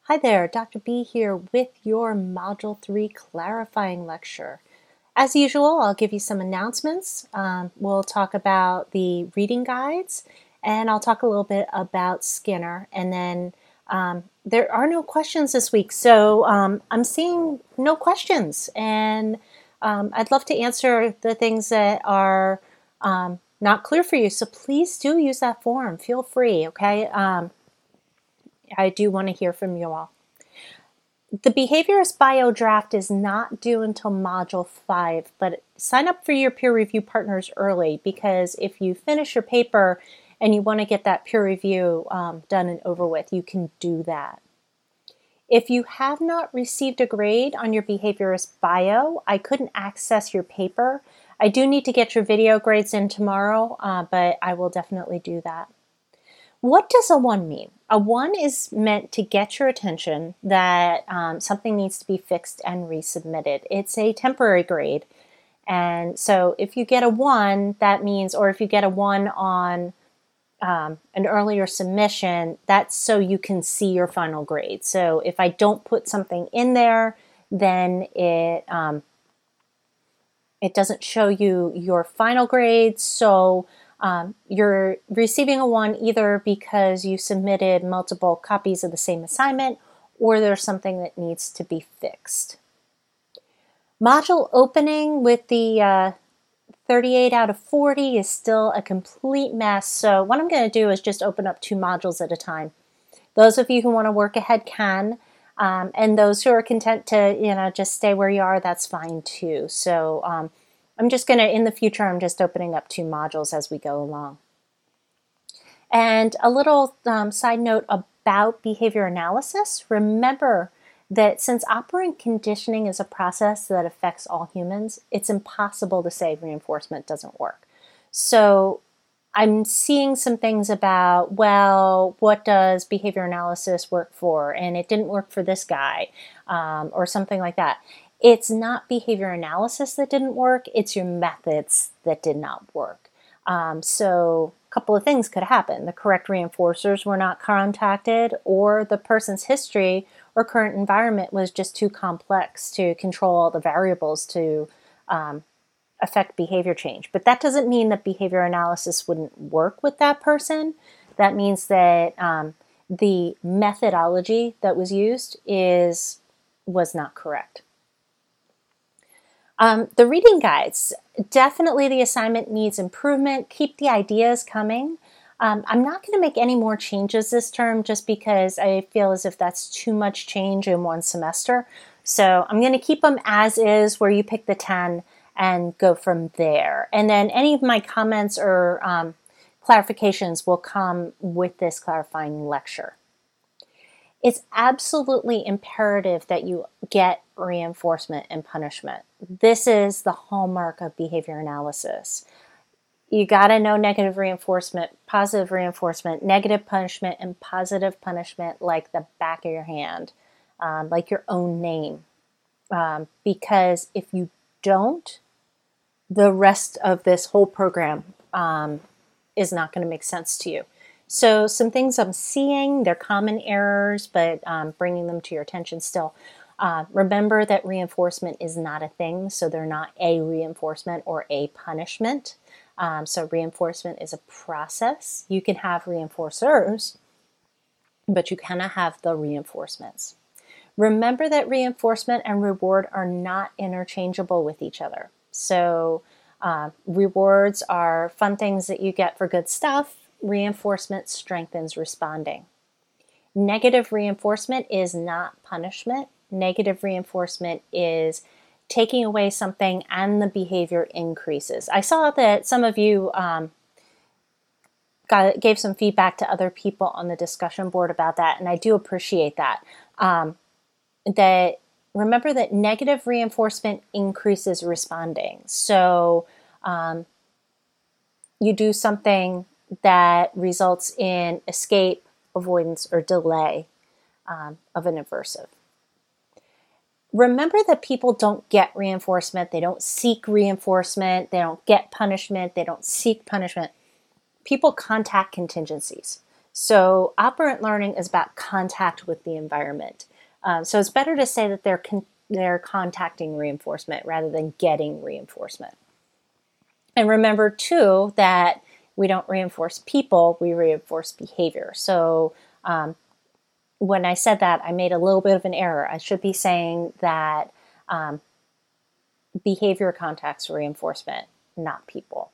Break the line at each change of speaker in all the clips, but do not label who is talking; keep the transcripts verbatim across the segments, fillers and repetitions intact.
Hi there, Doctor B here with your Module three clarifying lecture. As usual, I'll give you some announcements. Um, we'll talk about the reading guides, and I'll talk a little bit about Skinner. And then um, there are no questions this week, so um, I'm seeing no questions. And um, I'd love to answer the things that are um, not clear for you, so please do use that form. Feel free, okay? Um, I do want to hear from you all. The Behaviorist Bio draft is not due until Module five, but sign up for your peer review partners early, because if you finish your paper and you want to get that peer review um, done and over with, you can do that. If you have not received a grade on your Behaviorist Bio, I couldn't access your paper. I do need to get your video grades in tomorrow, uh, but I will definitely do that. What does a one mean? A one is meant to get your attention that um, something needs to be fixed and resubmitted. It's a temporary grade. And so if you get a one, that means, or if you get a one on um, an earlier submission, that's so you can see your final grade. So if I don't put something in there, then it, um, it doesn't show you your final grade. So Um, you're receiving a one either because you submitted multiple copies of the same assignment, or there's something that needs to be fixed. Module opening with the uh, thirty-eight out of forty is still a complete mess. So what I'm going to do is just open up two modules at a time. Those of you who want to work ahead can, um, and those who are content to, you know, just stay where you are, that's fine too. So um, I'm just going to, in the future, I'm just opening up two modules as we go along. And a little um, side note about behavior analysis. Remember that since operant conditioning is a process that affects all humans, it's impossible to say reinforcement doesn't work. So I'm seeing some things about, well, what does behavior analysis work for? And it didn't work for this guy, um, or something like that. It's not behavior analysis that didn't work, it's your methods that did not work. Um, so a couple of things could happen. The correct reinforcers were not contacted, or the person's history or current environment was just too complex to control all the variables to um, affect behavior change. But that doesn't mean that behavior analysis wouldn't work with that person. That means that um, the methodology that was used is was not correct. Um, the reading guides, definitely the assignment needs improvement. Keep the ideas coming. Um, I'm not going to make any more changes this term just because I feel as if that's too much change in one semester. So I'm going to keep them as is, where you pick the ten and go from there. And then any of my comments or um, clarifications will come with this clarifying lecture. It's absolutely imperative that you get reinforcement and punishment. This is the hallmark of behavior analysis. You got to know negative reinforcement, positive reinforcement, negative punishment, and positive punishment like the back of your hand, um, like your own name. Um, because if you don't, the rest of this whole program um, is not going to make sense to you. So some things I'm seeing, they're common errors, but um, bringing them to your attention still. Uh, remember that reinforcement is not a thing, so they're not a reinforcement or a punishment. Um, so reinforcement is a process. You can have reinforcers, but you cannot have the reinforcements. Remember that reinforcement and reward are not interchangeable with each other. So uh, rewards are fun things that you get for good stuff. Reinforcement strengthens responding. Negative reinforcement is not punishment. Negative reinforcement is taking away something and the behavior increases. I saw that some of you um, got, gave some feedback to other people on the discussion board about that, and I do appreciate that. Um, that remember that negative reinforcement increases responding. So um, you do something that results in escape, avoidance, or delay um, of an aversive. Remember that people don't get reinforcement, they don't seek reinforcement, they don't get punishment, they don't seek punishment. People contact contingencies. So operant learning is about contact with the environment. Um, so it's better to say that they're con- they're contacting reinforcement rather than getting reinforcement. And remember too that we don't reinforce people, we reinforce behavior. So um, when I said that, I made a little bit of an error. I should be saying that um, behavior contacts reinforcement, not people.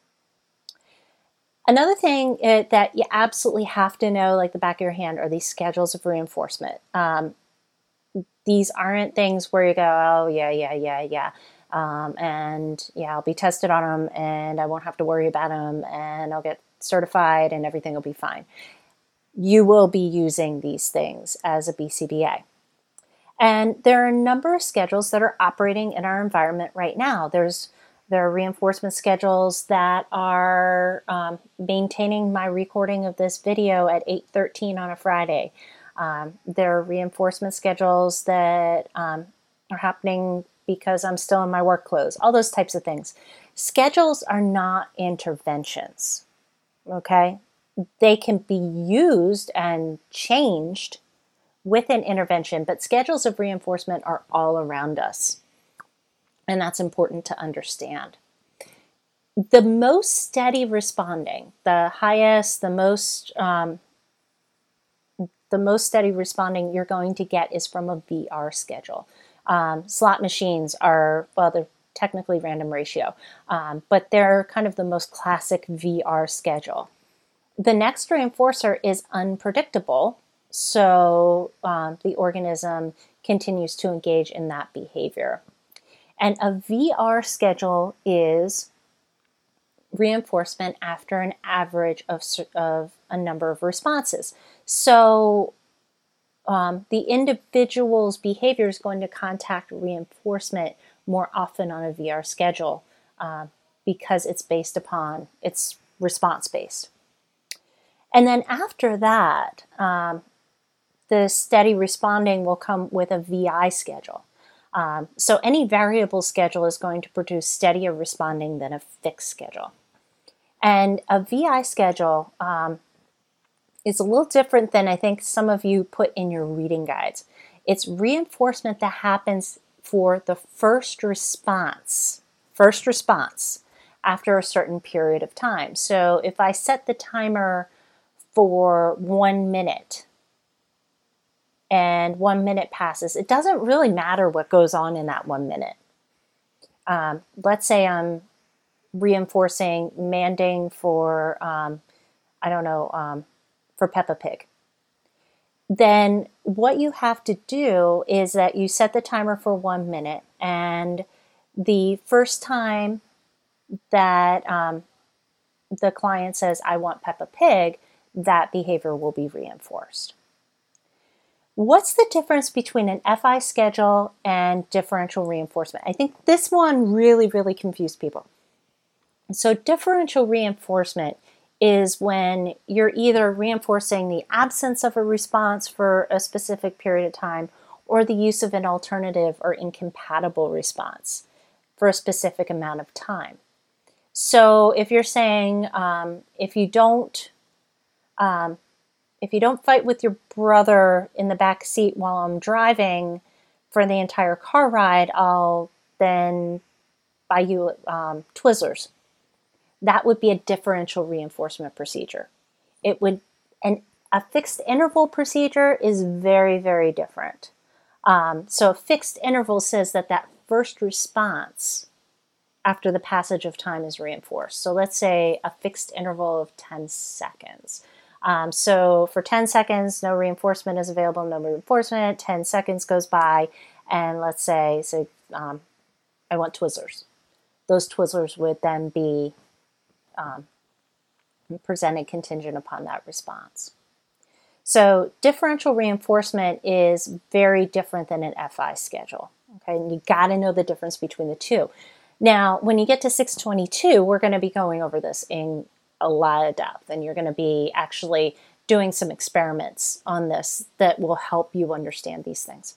Another thing it, that you absolutely have to know, like the back of your hand, are these schedules of reinforcement. Um, these aren't things where you go, oh, yeah, yeah, yeah, yeah. Um, and yeah, I'll be tested on them and I won't have to worry about them and I'll get certified and everything will be fine. You will be using these things as a B C B A. And there are a number of schedules that are operating in our environment right now. There's there are reinforcement schedules that are um, maintaining my recording of this video at eight thirteen on a Friday. Um, there are reinforcement schedules that um, are happening because I'm still in my work clothes, all those types of things. Schedules are not interventions, okay? They can be used and changed with an intervention, but schedules of reinforcement are all around us. And that's important to understand. The most steady responding, the highest, the most, um, the most steady responding you're going to get is from a V R schedule. Um, slot machines are, well, they're technically random ratio, um, but they're kind of the most classic V R schedule. The next reinforcer is unpredictable, so um, the organism continues to engage in that behavior. And a V R schedule is reinforcement after an average of, of a number of responses. So um, the individual's behavior is going to contact reinforcement more often on a V R schedule uh, because it's based upon, it's response-based. And then after that, um, the steady responding will come with a V I schedule. Um, so any variable schedule is going to produce steadier responding than a fixed schedule. And a V I schedule um, is a little different than I think some of you put in your reading guides. It's reinforcement that happens for the first response, first response after a certain period of time. So if I set the timer for one minute, and one minute passes, it doesn't really matter what goes on in that one minute. Um, let's say I'm reinforcing manding for, um, I don't know, um, for Peppa Pig. Then what you have to do is that you set the timer for one minute, and the first time that um, the client says, I want Peppa Pig, that behavior will be reinforced. What's the difference between an F I schedule and differential reinforcement? I think this one really, really confused people. So differential reinforcement is when you're either reinforcing the absence of a response for a specific period of time or the use of an alternative or incompatible response for a specific amount of time. So if you're saying um, if you don't um, If you don't fight with your brother in the back seat while I'm driving for the entire car ride, I'll then buy you um, Twizzlers. That would be a differential reinforcement procedure. It would, and a fixed interval procedure is very, very different. Um, so a fixed interval says that that first response after the passage of time is reinforced. So let's say a fixed interval of ten seconds. Um, so for ten seconds, no reinforcement is available, no reinforcement, ten seconds goes by, and let's say, say um, I want Twizzlers. Those Twizzlers would then be um, presented contingent upon that response. So differential reinforcement is very different than an F I schedule. Okay, and you got to know the difference between the two. Now, when you get to six twenty-two, we're going to be going over this in a lot of depth, and you're going to be actually doing some experiments on this that will help you understand these things.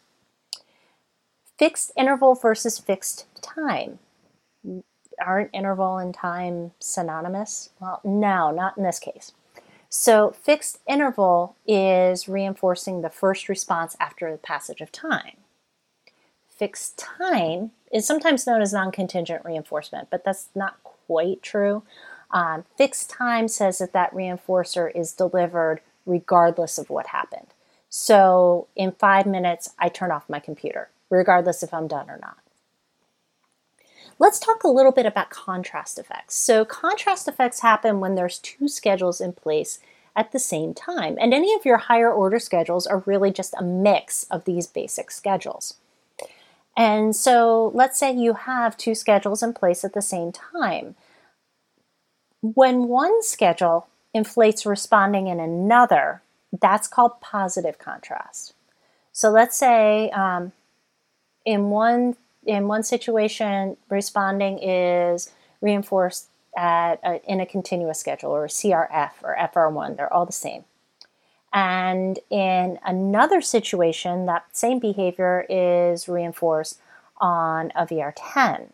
Fixed interval versus fixed time. Aren't interval and time synonymous? Well, no, not in this case. So fixed interval is reinforcing the first response after the passage of time. Fixed time is sometimes known as non-contingent reinforcement, but that's not quite true. Um, fixed time says that that reinforcer is delivered regardless of what happened. So in five minutes, I turn off my computer, regardless if I'm done or not. Let's talk a little bit about contrast effects. So contrast effects happen when there's two schedules in place at the same time. And any of your higher order schedules are really just a mix of these basic schedules. And so let's say you have two schedules in place at the same time. When one schedule inflates responding in another, that's called positive contrast. So let's say um, in one in one situation, responding is reinforced at a, in a continuous schedule, or C R F or F R one. They're all the same. And in another situation, that same behavior is reinforced on a V R ten.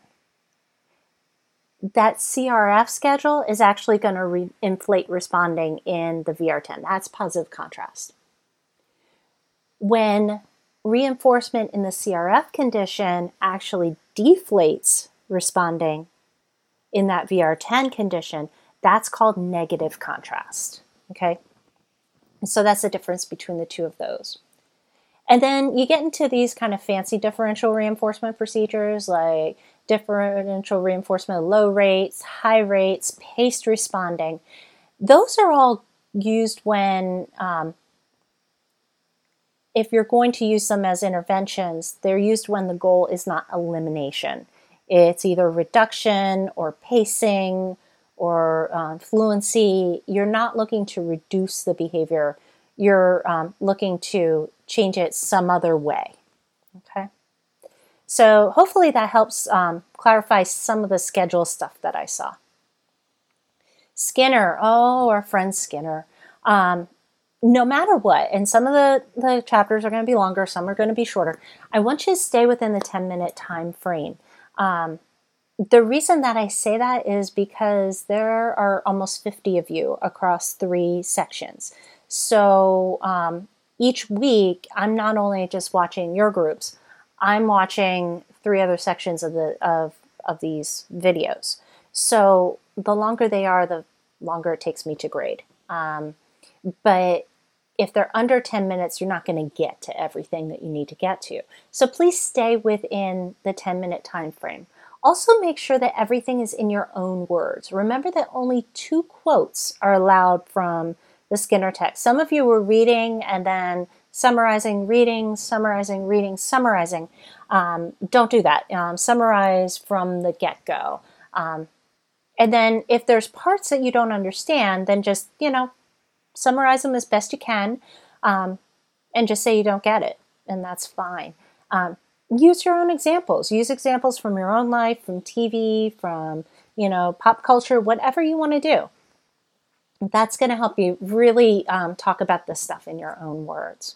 That C R F schedule is actually going to re- inflate responding in the V R ten. That's positive contrast. When reinforcement in the C R F condition actually deflates responding in that V R ten condition, that's called negative contrast. Okay? So that's the difference between the two of those. And then you get into these kind of fancy differential reinforcement procedures like differential reinforcement of low rates, high rates, paced responding. Those are all used when, um, if you're going to use them as interventions, they're used when the goal is not elimination. It's either reduction or pacing or uh, fluency. You're not looking to reduce the behavior. You're um, looking to change it some other way. Okay. So hopefully that helps um, clarify some of the schedule stuff that I saw. Skinner, oh, our friend Skinner. Um, no matter what, and some of the, the chapters are going to be longer, some are going to be shorter, I want you to stay within the ten minute time frame. Um, the reason that I say that is because there are almost fifty of you across three sections. So um, each week, I'm not only just watching your groups, I'm watching three other sections of the of of these videos. So the longer they are, the longer it takes me to grade. Um, but if they're under ten minutes, you're not going to get to everything that you need to get to. So please stay within the ten minute time frame. Also make sure that everything is in your own words. Remember that only two quotes are allowed from the Skinner text. Some of you were reading and then summarizing, reading, summarizing, reading, summarizing. Um, don't do that. Um, summarize from the get-go. Um, and then if there's parts that you don't understand, then just, you know, summarize them as best you can um, and just say you don't get it. And that's fine. Um, use your own examples. Use examples from your own life, from T V, from, you know, pop culture, whatever you want to do. That's going to help you really um, talk about this stuff in your own words.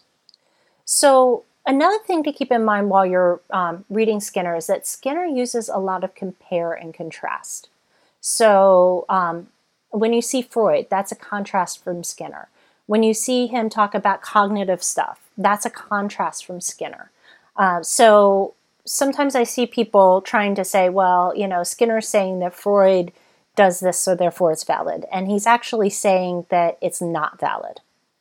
So another thing to keep in mind while you're um, reading Skinner is that Skinner uses a lot of compare and contrast. So um, when you see Freud, that's a contrast from Skinner. When you see him talk about cognitive stuff, that's a contrast from Skinner. Uh, so sometimes I see people trying to say, well, you know, Skinner's saying that Freud does this, so therefore it's valid. And he's actually saying that it's not valid.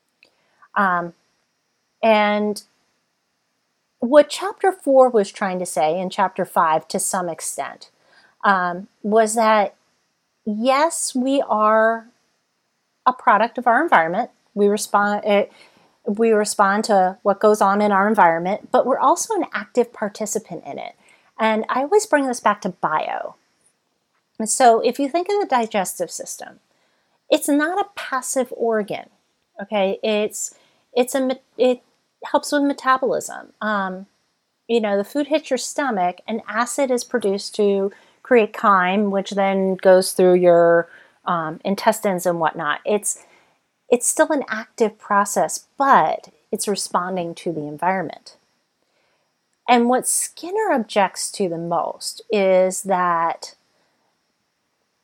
Um, and what chapter four was trying to say, in chapter five to some extent, um, was that yes, we are a product of our environment. We respond, it, we respond to what goes on in our environment, but we're also an active participant in it. And I always bring this back to bio. So if you think of the digestive system, it's not a passive organ, okay? It's it's a it helps with metabolism. Um, you know, the food hits your stomach, and acid is produced to create chyme, which then goes through your um, intestines and whatnot. It's it's still an active process, but it's responding to the environment. And what Skinner objects to the most is that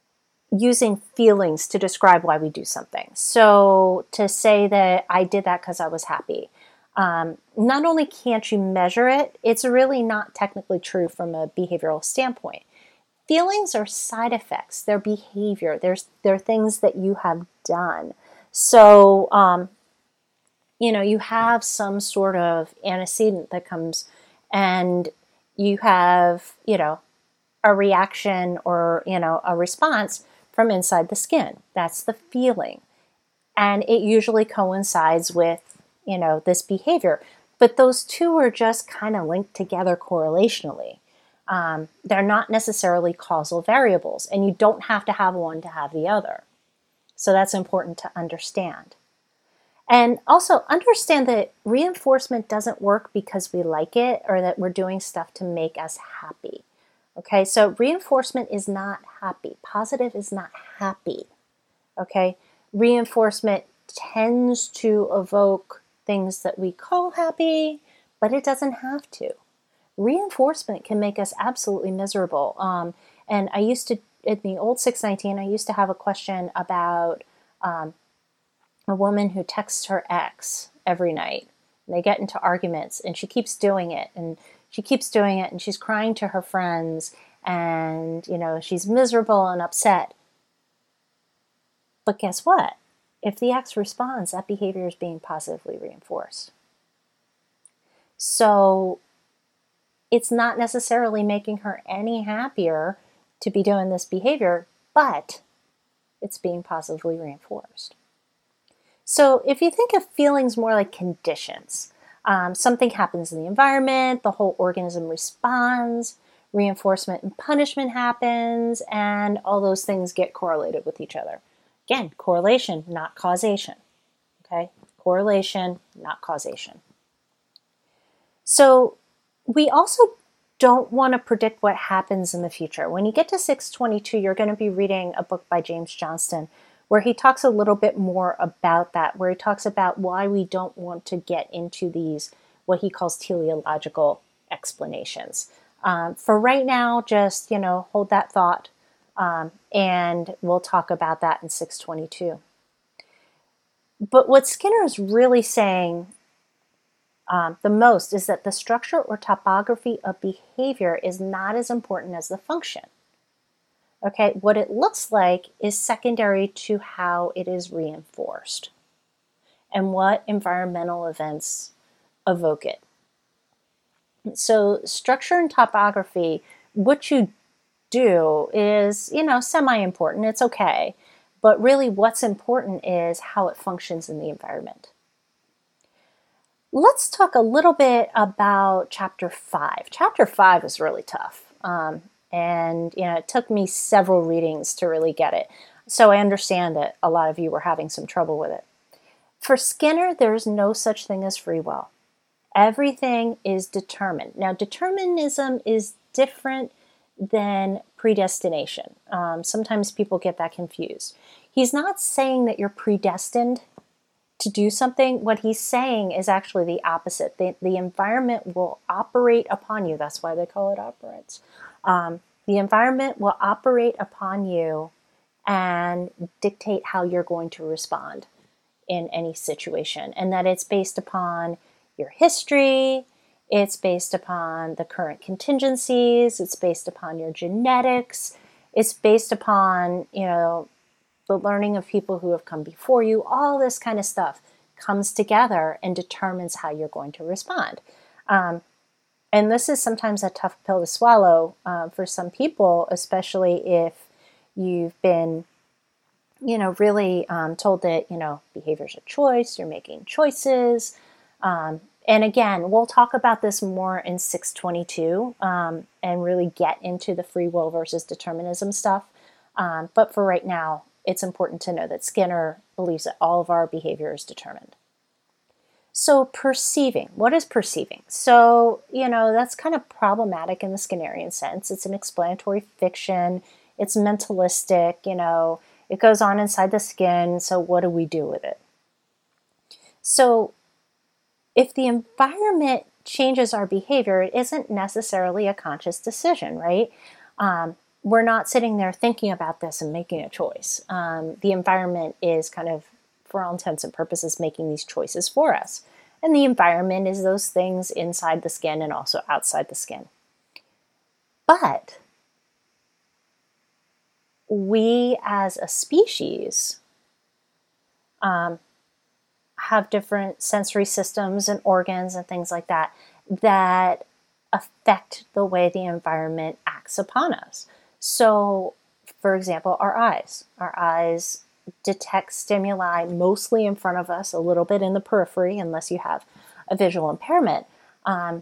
using feelings to describe why we do something. So to say that I did that because I was happy, um, not only can't you measure it, it's really not technically true from a behavioral standpoint. Feelings are side effects, they're behavior, there's, they're things that you have done. So, um, you know, you have some sort of antecedent that comes and you have, you know, a reaction or, you know, a response from inside the skin. That's the feeling. And it usually coincides with, you know, this behavior. But those two are just kind of linked together correlationally. Um, they're not necessarily causal variables, and you don't have to have one to have the other. So that's important to understand. And also understand that reinforcement doesn't work because we like it or that we're doing stuff to make us happy. Okay, so reinforcement is not happy. Positive is not happy. Okay, reinforcement tends to evoke things that we call happy, but it doesn't have to. Reinforcement can make us absolutely miserable. Um, and I used to, in the old six nineteen, I used to have a question about um, a woman who texts her ex every night. And they get into arguments, and she keeps doing it, and she keeps doing it, and she's crying to her friends, and, you know, she's miserable and upset. But guess what? If the ex responds, that behavior is being positively reinforced. So it's not necessarily making her any happier to be doing this behavior, but it's being positively reinforced. So if you think of feelings more like conditions, um, something happens in the environment, the whole organism responds, reinforcement and punishment happens, and all those things get correlated with each other. Again, correlation, not causation. Okay? Correlation, not causation. So we also don't want to predict what happens in the future. When you get to six twenty-two, you're going to be reading a book by James Johnston where he talks a little bit more about that, where he talks about why we don't want to get into these, what he calls teleological explanations. Um, for right now, just, you know, hold that thought, um, and we'll talk about that in six twenty-two. But what Skinner is really saying um, the most is that the structure or topography of behavior is not as important as the function. Okay, what it looks like is secondary to how it is reinforced and what environmental events evoke it. So structure and topography, what you do is, you know, semi-important, it's okay, but really what's important is how it functions in the environment. Let's talk a little bit about chapter five. Chapter five is really tough. Um, And, you know, it took me several readings to really get it. So I understand that a lot of you were having some trouble with it. For Skinner, there's no such thing as free will. Everything is determined. Now, determinism is different than predestination. Um, sometimes people get that confused. He's not saying that you're predestined to do something. What he's saying is actually the opposite. The, the environment will operate upon you. That's why they call it operants. Um, the environment will operate upon you and dictate how you're going to respond in any situation. And that it's based upon your history, it's based upon the current contingencies, it's based upon your genetics, it's based upon, you know, the learning of people who have come before you. All this kind of stuff comes together and determines how you're going to respond. Um, And this is sometimes a tough pill to swallow uh, for some people, especially if you've been, you know, really um, told that, you know, behavior's a choice, you're making choices. Um, and again, we'll talk about this more in six twenty-two um, and really get into the free will versus determinism stuff. Um, but for right now, it's important to know that Skinner believes that all of our behavior is determined. So perceiving, what is perceiving? So, you know, that's kind of problematic in the Skinnerian sense. It's an explanatory fiction. It's mentalistic, you know, it goes on inside the skin. So what do we do with it? So if the environment changes our behavior, it isn't necessarily a conscious decision, right? Um, we're not sitting there thinking about this and making a choice. Um, the environment is kind of, for all intents and purposes, making these choices for us. And the environment is those things inside the skin and also outside the skin. But we as a species um, have different sensory systems and organs and things like that that affect the way the environment acts upon us. So, for example, our eyes. Our eyes detect stimuli mostly in front of us, a little bit in the periphery, unless you have a visual impairment. Um,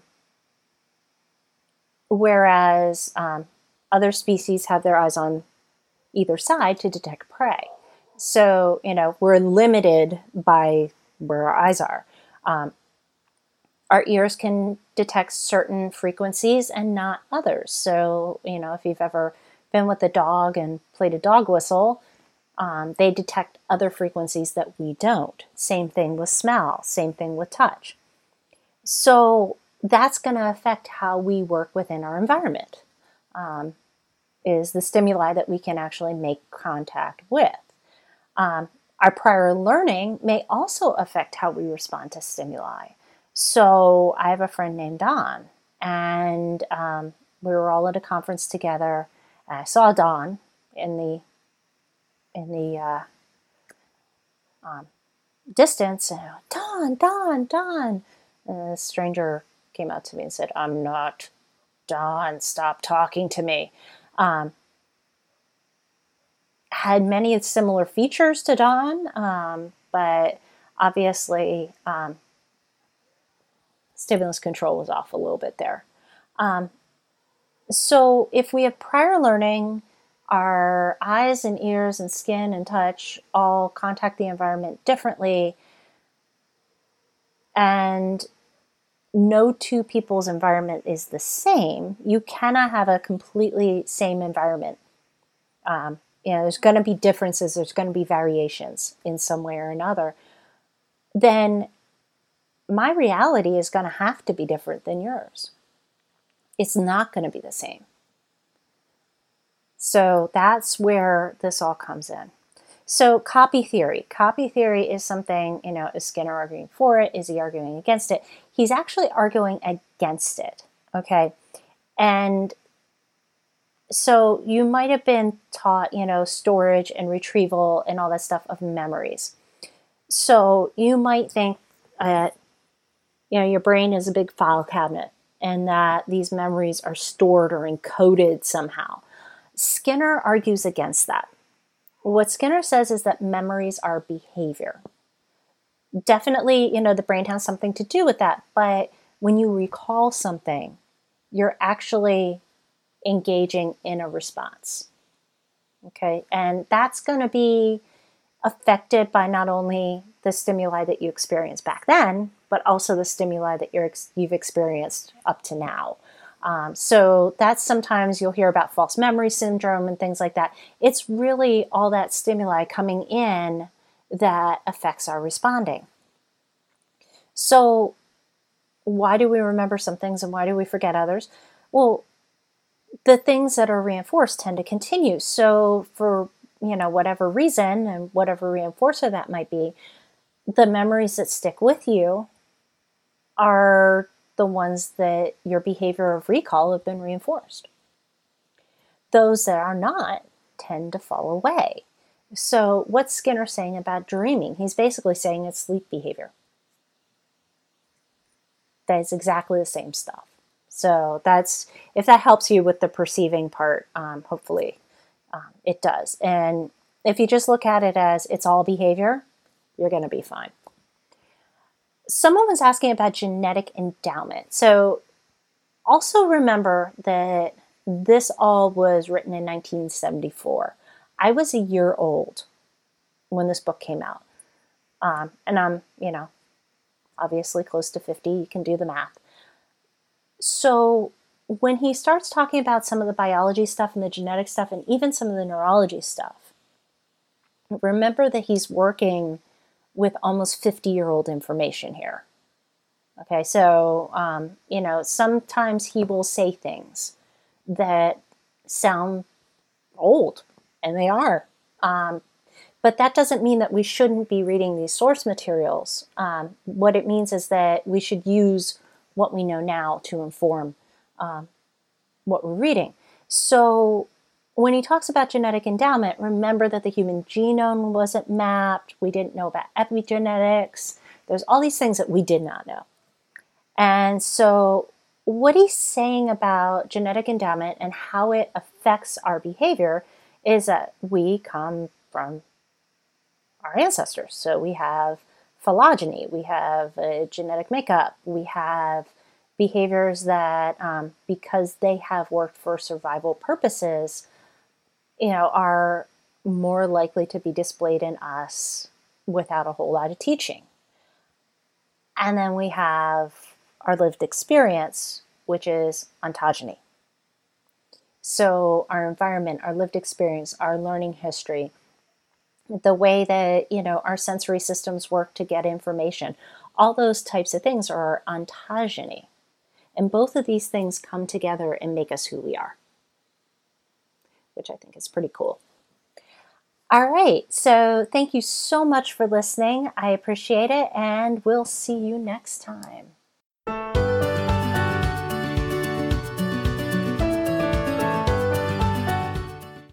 whereas um, other species have their eyes on either side to detect prey. So, you know, we're limited by where our eyes are. Um, our ears can detect certain frequencies and not others. So, you know, if you've ever been with a dog and played a dog whistle, um, they detect other frequencies that we don't. Same thing with smell, same thing with touch. So that's going to affect how we work within our environment, um, is the stimuli that we can actually make contact with. Um, our prior learning may also affect how we respond to stimuli. So I have a friend named Don, and um, we were all at a conference together. And I saw Don in the in the uh, um, distance, and I went, Don, Don, Don. And a stranger came out to me and said, "I'm not Don. Stop talking to me." Um, had many similar features to Don, um, but obviously um, stimulus control was off a little bit there. Um, so if we have prior learning, our eyes and ears and skin and touch all contact the environment differently, and no two people's environment is the same. You cannot have a completely same environment. Um, you know, there's going to be differences, there's going to be variations in some way or another. Then my reality is going to have to be different than yours. It's not going to be the same. So that's where this all comes in. So copy theory. Copy theory is something, you know, is Skinner arguing for it? Is he arguing against it? He's actually arguing against it, okay? And so you might have been taught, you know, storage and retrieval and all that stuff of memories. So you might think that, you know, your brain is a big file cabinet and that these memories are stored or encoded somehow. Skinner argues against that. What Skinner says is that memories are behavior. Definitely, you know, the brain has something to do with that, but when you recall something, you're actually engaging in a response. Okay, and that's going to be affected by not only the stimuli that you experienced back then, but also the stimuli that you're, you've experienced up to now. Um, so that's sometimes you'll hear about false memory syndrome and things like that. It's really all that stimuli coming in that affects our responding. So why do we remember some things and why do we forget others? Well, the things that are reinforced tend to continue. So for, you know, whatever reason and whatever reinforcer that might be, the memories that stick with you are the ones that your behavior of recall have been reinforced. Those that are not tend to fall away. So what's Skinner saying about dreaming? He's basically saying it's sleep behavior. That is exactly the same stuff. So that's, if that helps you with the perceiving part, um, hopefully um, it does. And if you just look at it as it's all behavior, you're going to be fine. Someone was asking about genetic endowment. So also remember that this all was written in nineteen seventy-four. I was a year old when this book came out. Um, and I'm, you know, obviously close to fifty. You can do the math. So when he starts talking about some of the biology stuff and the genetic stuff and even some of the neurology stuff, remember that he's working with almost fifty-year-old information here. Okay, so, um, you know, sometimes he will say things that sound old, and they are. Um, but that doesn't mean that we shouldn't be reading these source materials. Um, what it means is that we should use what we know now to inform um, what we're reading. So when he talks about genetic endowment, remember that the human genome wasn't mapped. We didn't know about epigenetics. There's all these things that we did not know. And so what he's saying about genetic endowment and how it affects our behavior is that we come from our ancestors. So we have phylogeny, we have a genetic makeup, we have behaviors that, um, because they have worked for survival purposes, you know, are more likely to be displayed in us without a whole lot of teaching. And then we have our lived experience, which is ontogeny. So our environment, our lived experience, our learning history, the way that, you know, our sensory systems work to get information, all those types of things are ontogeny. And both of these things come together and make us who we are, which I think is pretty cool. All right, so thank you so much for listening. I appreciate it, and we'll see you next time.